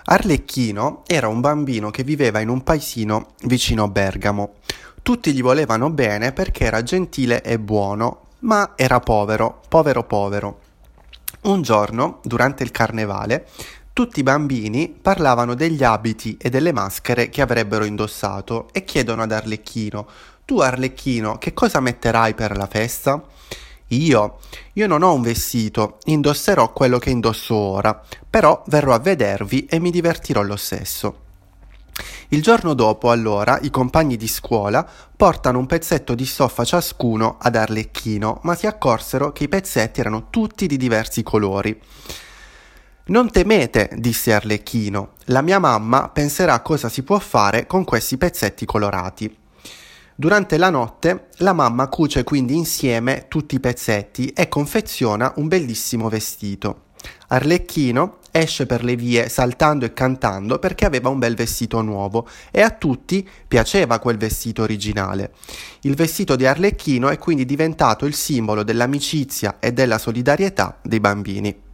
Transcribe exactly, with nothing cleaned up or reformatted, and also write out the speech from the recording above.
Arlecchino era un bambino che viveva in un paesino vicino Bergamo. Tutti gli volevano bene perché era gentile e buono, ma era povero, povero povero. Un giorno, durante il carnevale, tutti i bambini parlavano degli abiti e delle maschere che avrebbero indossato e chiedono ad Arlecchino: Tu Arlecchino, che cosa metterai per la festa? Io? Io non ho un vestito, indosserò quello che indosso ora, però verrò a vedervi e mi divertirò lo stesso. Il giorno dopo, allora, i compagni di scuola portano un pezzetto di stoffa ciascuno ad Arlecchino, ma si accorsero che i pezzetti erano tutti di diversi colori. Non temete, disse Arlecchino, la mia mamma penserà cosa si può fare con questi pezzetti colorati. Durante la notte la mamma cuce quindi insieme tutti i pezzetti e confeziona un bellissimo vestito. Arlecchino esce per le vie saltando e cantando perché aveva un bel vestito nuovo e a tutti piaceva quel vestito originale. Il vestito di Arlecchino è quindi diventato il simbolo dell'amicizia e della solidarietà dei bambini.